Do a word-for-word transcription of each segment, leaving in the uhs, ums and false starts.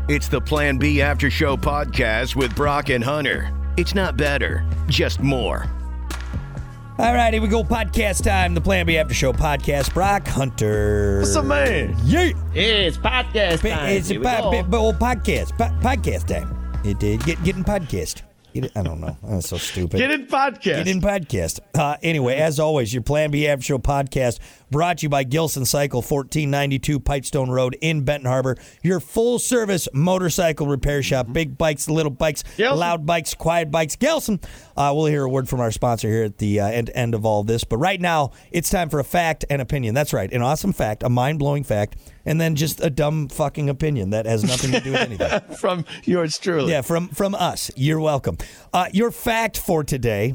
It's the Plan B After Show podcast with Brock and Hunter. It's not better, just more. All right, here we go. Podcast time. The Plan B After Show podcast. Brock, Hunter. What's up, man? Yeah. It's podcast time. It's a Here we po- go. po- podcast. Po- podcast time. It did. Get, get in podcast. Get it, I don't know. That's so stupid. Get in podcast. Get in podcast. Uh, anyway, as always, your Plan B After Show podcast brought to you by Gilson Cycle, fourteen ninety-two Pipestone Road in Benton Harbor. Your full-service motorcycle repair shop. Big bikes, little bikes, Gilson. loud bikes, quiet bikes. Gilson. Uh, we'll hear a word from our sponsor here at the uh, end, end of all this. But right now, it's time for a fact and opinion. That's right. An awesome fact, a mind-blowing fact, and then just a dumb fucking opinion that has nothing to do with anything. From yours truly. Yeah, from from us. You're welcome. Uh, your fact for today.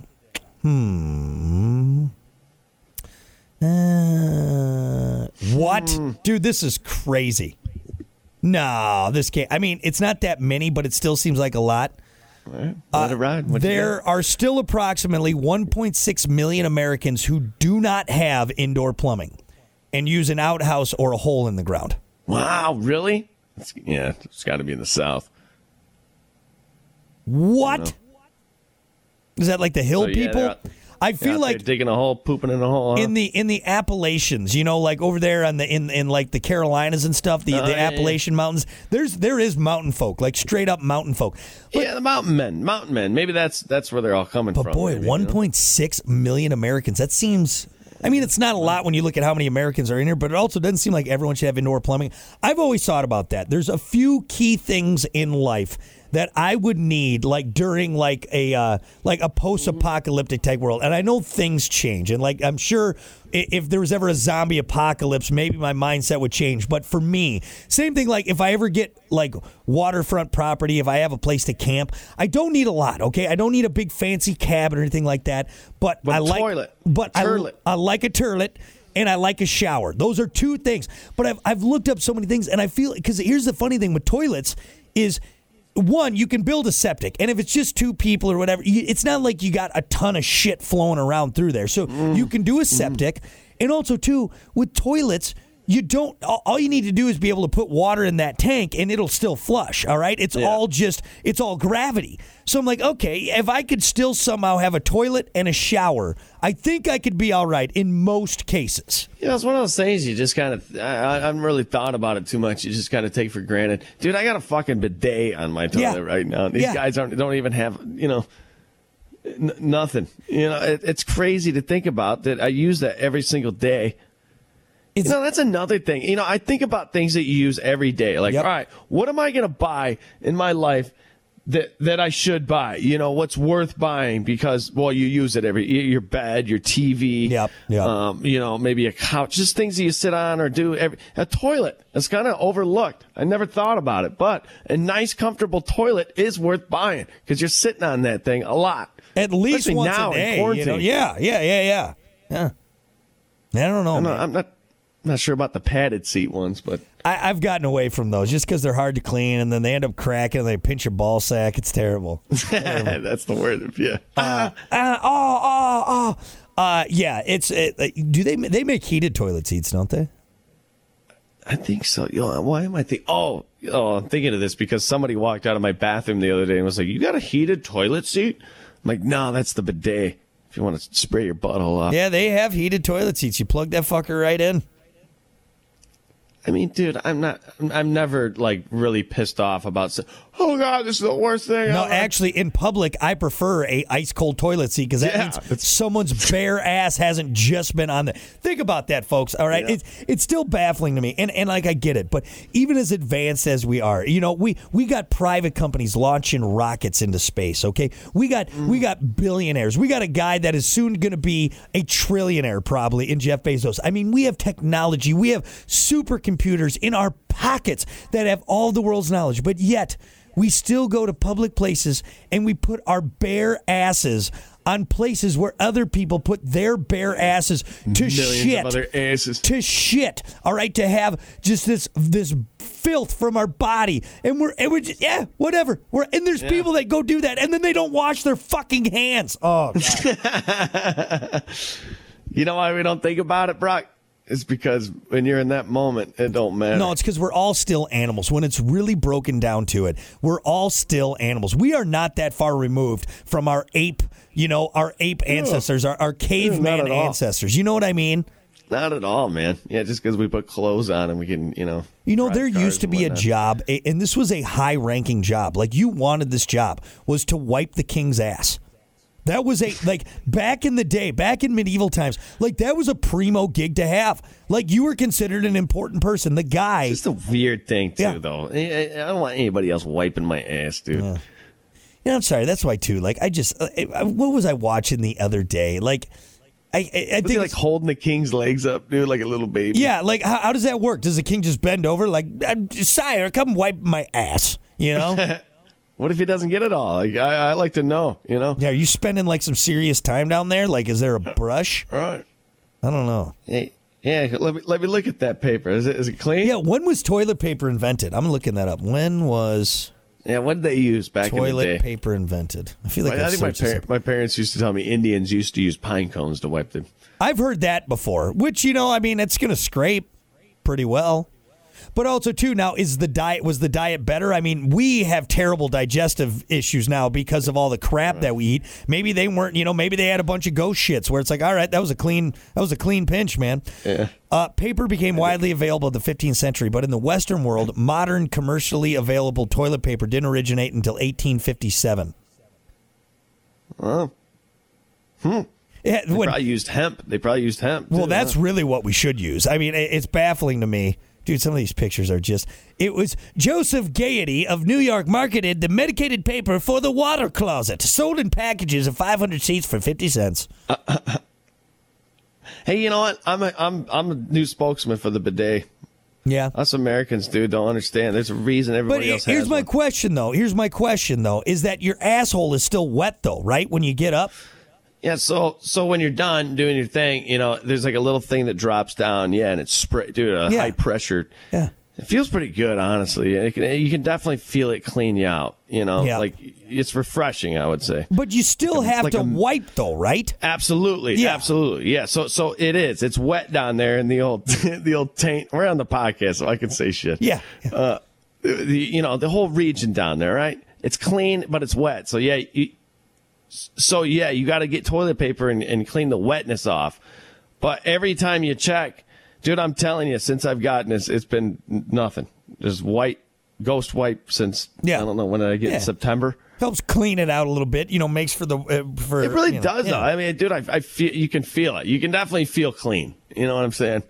Hmm. Uh, what? Hmm. Dude, this is crazy. No, this can't. I mean, it's not that many, but it still seems like a lot. All right, let it ride. What you There got? are still approximately one point six million Americans who do not have indoor plumbing and use an outhouse or a hole in the ground. Wow, really? It's, yeah, it's got to be in the South. What? Is that like the hill So, yeah, people? they're out- I They're feel out like there digging a hole, pooping in a hole. Huh? in the in the Appalachians, you know, like over there on the in, in like the Carolinas and stuff, the, Oh, the yeah, yeah. Appalachian mountains. There's there is mountain folk, like straight up mountain folk. But yeah, the mountain men, mountain men. Maybe that's that's where they're all coming but from. boy, maybe, you one know? point six million Americans. That seems. I mean, it's not a lot when you look at how many Americans are in here, but it also doesn't seem like everyone should have indoor plumbing. I've always thought about that. There's a few key things in life that I would need, like during like a uh, like a post-apocalyptic type world. And I know things change, and like I'm sure i- if there was ever a zombie apocalypse, maybe my mindset would change. But for me, same thing. Like if I ever get like waterfront property, if I have a place to camp, I don't need a lot. Okay, I don't need a big fancy cabin or anything like that. But, But I like, toilet. but I, Turlet. I like a turlet. And I like a shower. Those are two things. But I've I've looked up so many things, and I feel because here's the funny thing with toilets is. One, you can build a septic, and if it's just two people or whatever, you, it's not like you got a ton of shit flowing around through there. So Mm. you can do a septic, and also too with toilets, you don't. All, all you need to do is be able to put water in that tank, and it'll still flush. All right, it's Yeah. all just it's all gravity. So I'm like, okay, if I could still somehow have a toilet and a shower, I think I could be all right in most cases. You know, it's one of those things you just kind of, I, I haven't really thought about it too much. You just kind of take for granted. Dude, I got a fucking bidet on my toilet Yeah. right now. These Yeah. guys aren't, don't even have, you know, n- nothing. You know, it, it's crazy to think about that I use that every single day. It's, You know, that's another thing. You know, I think about things that you use every day. Like, Yep. all right, what am I going to buy in my life that that I should buy? You know, what's worth buying because, well, you use it every your bed, your T V, Yep, yep. um, you know, maybe a couch, just things that you sit on or do. Every a toilet. It's kind of overlooked. I never thought about it, but a nice, comfortable toilet is worth buying because you're sitting on that thing a lot. at least Especially once now a in day. You quarantine. know? Yeah, yeah, yeah, yeah, yeah. I don't know. I'm man. not, I'm not, I'm not sure about the padded seat ones, but. I, I've gotten away from those just because they're hard to clean, and then they end up cracking, and they pinch your ball sack. It's terrible. That's the word. Yeah. Uh, uh, oh, oh, oh. Uh, yeah, it's. It, uh, do they they make heated toilet seats? Don't they? I think so. Yo, why am I thinking? Oh, oh, I'm thinking of this because somebody walked out of my bathroom the other day and was like, "You got a heated toilet seat?" I'm like, "No, that's the bidet. If you want to spray your butthole off." Yeah, they have heated toilet seats. You plug that fucker right in. I mean, dude, I'm not. I'm, I'm never like really pissed off about. Oh God, this is the worst thing. No, ever." actually, in public, I prefer a ice cold toilet seat because that Yeah, means it's- someone's bare ass hasn't just been on the. Think about that, folks. All right, Yeah. it's it's still baffling to me, and and like I get it, but even as advanced as we are, you know, we we got private companies launching rockets into space. Okay, we got Mm. we got billionaires. We got a guy that is soon going to be a trillionaire, probably in Jeff Bezos. I mean, we have technology. We have supercomputers in our pockets that have all the world's knowledge, but yet. We still go to public places and we put our bare asses on places where other people put their bare asses to Millions shit. of other asses. To shit. All right, to have just this this filth from our body, and we're and we're just, yeah, whatever. We're and there's people that go do that, and then they don't wash their fucking hands. Oh, God. You know why we don't think about it, Brock? is because when you're in that moment, it don't matter. No, it's because we're all still animals. When it's really broken down to it, we're all still animals. We are not that far removed from our ape, you know, our ape ancestors, our, our caveman ancestors. You know what I mean? Not at all, man. Yeah, just because we put clothes on and we can, you know. You know, there used to be a job, and this was a high-ranking job. Like, you wanted this job, was to wipe the king's ass. That was a, like, back in the day, back in medieval times, like, that was a primo gig to have. Like, you were considered an important person. The guy. It's just a weird thing, too, Yeah. though. I I don't want anybody else wiping my ass, dude. Yeah. Yeah, I'm sorry. That's why, too. Like, I just, uh, what was I watching the other day? Like, I, I, I Was think he, like, holding the king's legs up, dude, like a little baby? Yeah, like how, how does that work? Does the king just bend over, like, sire, come wipe my ass? You know? What if he doesn't get it all? Like, I, I like to know, you know? Yeah, are you spending like some serious time down there? Like, is there a brush? All right. I don't know. Hey, yeah, let me let me look at that paper. Is it is it clean? Yeah, when was toilet paper invented? I'm looking that up. When was Yeah, what did they use back in the toilet day? paper invented? I feel like I I've think my, searched this par- up. my parents used to tell me Indians used to use pine cones to wipe them. I've heard that before, which, you know, I mean, it's going to scrape pretty well. But also, too, now, is the diet was the diet better? I mean, we have terrible digestive issues now because of all the crap that we eat. Maybe they weren't, you know, maybe they had a bunch of ghost shits where it's like, all right, that was a clean, that was a clean pinch, man. Yeah. Uh, paper became widely available in the fifteenth century, but in the Western world, modern commercially available toilet paper didn't originate until eighteen fifty-seven. Oh. Hmm. Yeah, They when- probably used hemp. They probably used hemp. well, too, that's huh? really what we should use. I mean, it- it's baffling to me. Dude, some of these pictures are just... It was Joseph Gaiety of New York marketed the medicated paper for the water closet, sold in packages of five hundred sheets for fifty cents. Hey, you know what? I'm a I'm I'm a new spokesman for the bidet. Yeah. Us Americans, dude, don't understand. There's a reason But everybody else here's has my one. question, though. Here's my question, though, is that your asshole is still wet, though, right, when you get up? Yeah, so so when you're done doing your thing, you know, there's like a little thing that drops down, yeah, and it's spray, dude, a Yeah. high pressure. Yeah. It feels pretty good, honestly. It can, you can definitely feel it clean you out. You know, Yeah. like it's refreshing, I would say. But you still Like a- have like to a- wipe, though, right? Absolutely, Yeah. absolutely, yeah. So so it is. It's wet down there in the old the old taint. We're on the podcast, so I can say shit. Yeah. Uh, the, you know the whole region down there, right? It's clean, but it's wet. So yeah, you, so yeah, you got to get toilet paper and, and clean the wetness off. But every time you check, dude, I'm telling you, since I've gotten this, it's been nothing. Just white, ghost wipe since Yeah. I don't know when did I get Yeah. in September. Helps clean it out a little bit, you know, makes for the... Uh, for It really you know, does, yeah. though. I mean, dude, I, I feel you can feel it. You can definitely feel clean. You know what I'm saying?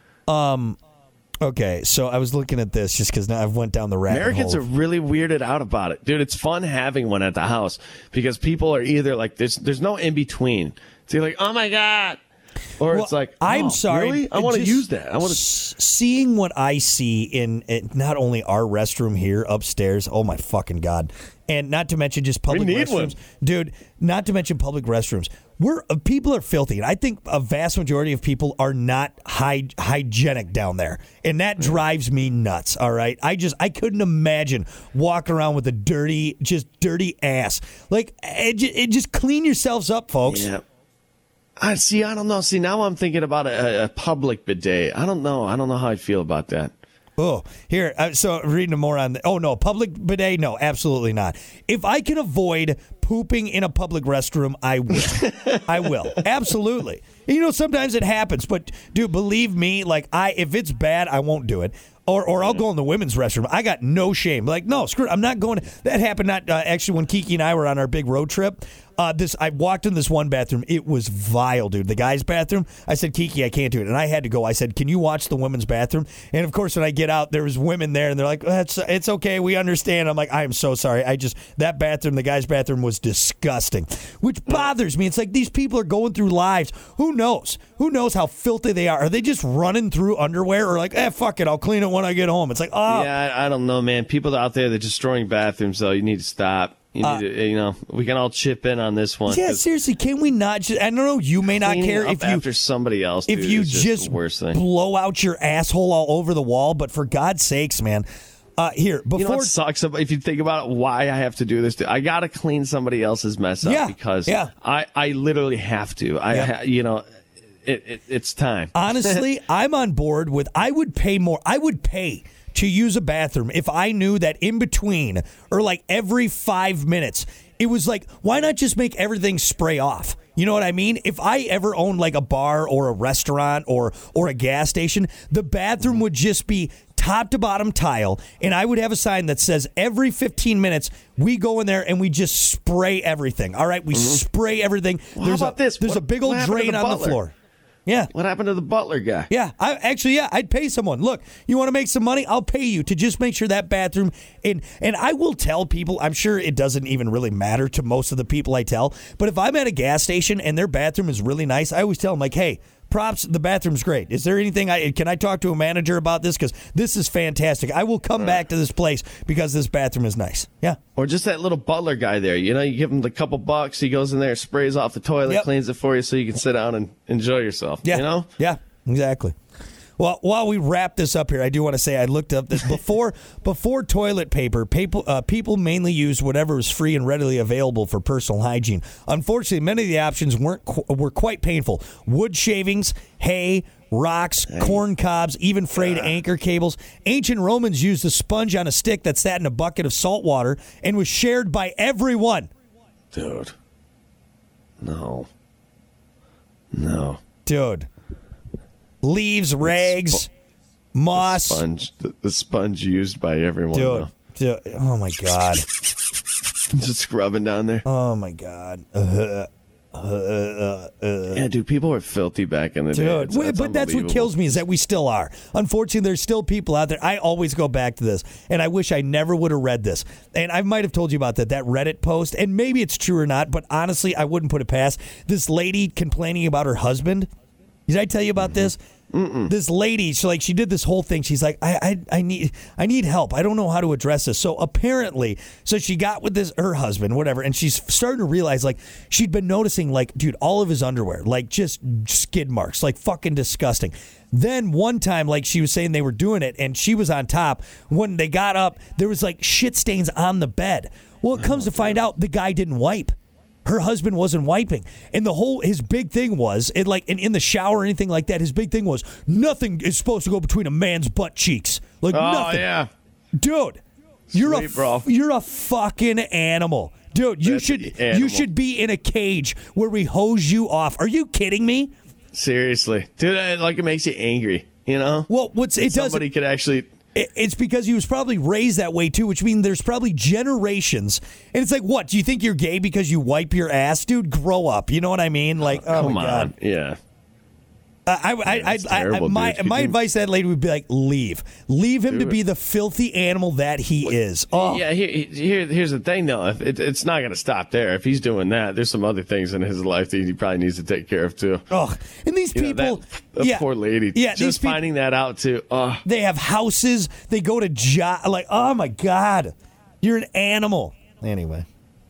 Okay, so I was looking at this just because now I've went down the rabbit Americans hole. are really weirded out about it, dude. It's fun having one at the house because people are either like, there's there's no in between. So you're like, oh my god, or Well, it's like, I'm oh, sorry. really? I want to just use that. I want to. s- seeing what I see in, in not only our restroom here upstairs. Oh my fucking god! And not to mention just public need restrooms, one. dude. Not to mention public restrooms. We're uh, people are filthy, and I think a vast majority of people are not hy- hygienic down there, and that drives me nuts. All right, I just I couldn't imagine walking around with a dirty, just dirty ass. Like it, ju- it just clean yourselves up, folks. Yeah. I see. I don't know. See, now I'm thinking about a, a public bidet. I don't know. I don't know how I feel about that. Oh, here. Uh, so reading more on. The, oh no, public bidet? No, absolutely not. If I can avoid pooping in a public restroom, I will. I will absolutely. You know, sometimes it happens, but dude, believe me, like I, if it's bad, I won't do it. Or, or I'll go in the women's restroom. I got no shame. Like, no, screw it. I'm not going. That happened not uh, actually when Kiki and I were on our big road trip. Uh, this I walked in this one bathroom. It was vile, dude. The guy's bathroom. I said, Kiki, I can't do it, and I had to go. I said, can you watch the women's bathroom? And of course, when I get out, there was women there, and they're like, that's it's okay, we understand. I'm like, I am so sorry. I just that bathroom, the guy's bathroom, was disgusting, which bothers me. It's like these people are going through lives. Who knows? Who knows how filthy they are? Are they just running through underwear, or like, eh, fuck it, I'll clean it when I get home? It's like, oh, Yeah, I, I don't know, man. People out there that are destroying bathrooms, though, you need to stop. You need to, you know, we can all chip in on this one. yeah. 'cause Seriously, can we not? Just, I don't know. You may not cleaning care up if you after somebody else. if dude, you is just, just, the worst thing. blow out your asshole all over the wall, but for God's sakes, man. Uh, here, before You know what sucks about, if you think about it, why I have to do this? I got to clean somebody else's mess up Yeah, because yeah. I, I literally have to. I Yeah. ha, you know, it, it, it's time. Honestly, I'm on board with, I would pay more. I would pay to use a bathroom if I knew that in between or like every five minutes, it was like, why not just make everything spray off? You know what I mean? If I ever owned like a bar or a restaurant or or a gas station, the bathroom would just be top to bottom tile, and I would have a sign that says every fifteen minutes we go in there and we just spray everything. All right, we mm-hmm. spray everything. Well, there's how about a, this? There's what, a big old drain on the floor. Yeah. What happened to the butler guy? Yeah, I actually, yeah, I'd pay someone. Look, you want to make some money? I'll pay you to just make sure that bathroom. And and I will tell people, I'm sure it doesn't even really matter to most of the people I tell, but if I'm at a gas station and their bathroom is really nice, I always tell them, like, hey, props, the bathroom's great. Is there anything I can I talk to a manager about this? Because this is fantastic. I will come back to this place because this bathroom is nice. Yeah. Or just that little butler guy there. You know, you give him the couple bucks, he goes in there, sprays off the toilet, Yep. cleans it for you so you can sit down and enjoy yourself. Yeah. You know? Yeah, exactly. Well, while we wrap this up here, I do want to say I looked up that before before toilet paper, people, uh, people mainly used whatever was free and readily available for personal hygiene. Unfortunately, many of the options weren't qu- were quite painful. Wood shavings, hay, rocks, corn cobs, even frayed Yeah. anchor cables. Ancient Romans used a sponge on a stick that sat in a bucket of salt water and was shared by everyone. Dude. No. No. Dude. Leaves, rags, spo- moss. The sponge, the, the sponge used by everyone. Dude, dude, oh my God. Just scrubbing down there. Oh my God. Uh, uh, uh, uh. Yeah, dude, people were filthy back in the day. Dude, It's- wait, but that's what unbelievable. kills me is that we still are. Unfortunately, there's still people out there. I always go back to this, and I wish I never would have read this. And I might have told you about that, that Reddit post, and maybe it's true or not, but honestly, I wouldn't put it past this lady complaining about her husband. Did I tell you about this? Mm-mm. This lady, she like she did this whole thing. She's like, I, I, I need, I need help. I don't know how to address this. So apparently, so she got with this her husband, whatever, and she's starting to realize like she'd been noticing like, dude, all of his underwear, like just skid marks, like fucking disgusting. Then one time, like she was saying they were doing it, and she was on top. When they got up, there was like shit stains on the bed. Well, it comes to find out the guy didn't wipe. Her husband wasn't wiping, and the whole his big thing was it like in, in the shower or anything like that. His big thing was nothing is supposed to go between a man's butt cheeks. Like Oh, nothing, yeah. dude. You're Sweet, a bro. you're a fucking animal, dude. You That's should an animal. you should be in a cage where we hose you off. Are you kidding me? Seriously. Dude, it, like it makes you angry, you know? Well, what's it does Somebody could actually... It- It's because he was probably raised that way, too, which means there's probably generations. And it's like, what? Do you think you're gay because you wipe your ass? Dude, grow up. You know what I mean? Like, oh, Come my on. God. Yeah. Uh, I, I, I, that's I, I, terrible, my, dude. Could my you- advice to that lady would be like, leave. Leave him Do to it. be the filthy animal that he is. Oh, Yeah, here, here, here's the thing, though. If it, it's not going to stop there. If he's doing that, there's some other things in his life that he probably needs to take care of, too. oh. And these You know, people. that, that yeah, poor lady. Yeah, Just these people, finding that out, too. Oh, they have houses. They go to job. Like, oh, my God. You're an animal. Anyway.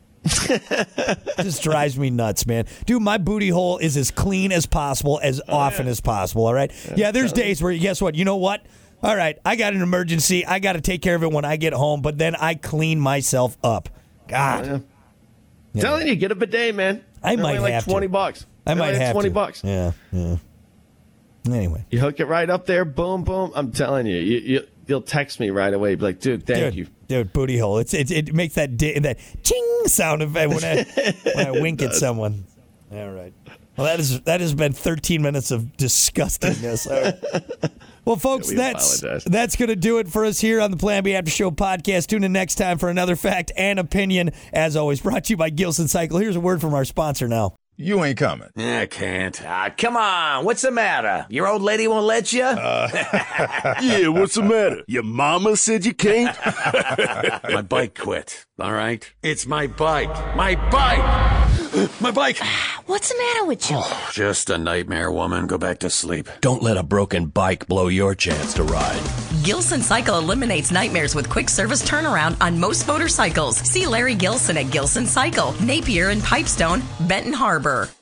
Just drives me nuts, man. Dude, my booty hole is as clean as possible, as Oh, often as possible, all right? Yeah, there's days where, guess what? You know what? All right, I got an emergency. I got to take care of it when I get home, but then I clean myself up. God. yeah. Telling you, get a bidet, man. I They're might only like have to. twenty bucks. I They're might only like have twenty to. bucks. Yeah, yeah. Anyway. You hook it right up there, boom, boom. I'm telling you, you, you you'll text me right away. Be like, dude, thank Dude, you. dude, booty hole. It's, it, it makes that di- that ching sound of when I, when I wink at someone. All right. Well, that is that has been thirteen minutes of disgustingness. All right. Well, folks, We that's apologize. that's going to do it for us here on the Plan B After Show podcast. Tune in next time for another fact and opinion. As always, brought to you by Gilson Cycle. Here's a word from our sponsor now. You ain't coming. I can't. Ah, come on. What's the matter? Your old lady won't let you? Yeah, what's the matter? Your mama said you can't? My bike quit. All right? It's my bike. My bike! My bike! What's the matter with you? Just a nightmare, woman. Go back to sleep. Don't let a broken bike blow your chance to ride. Gilson Cycle eliminates nightmares with quick service turnaround on most motorcycles. See Larry Gilson at Gilson Cycle, Napier and Pipestone, Benton Harbor.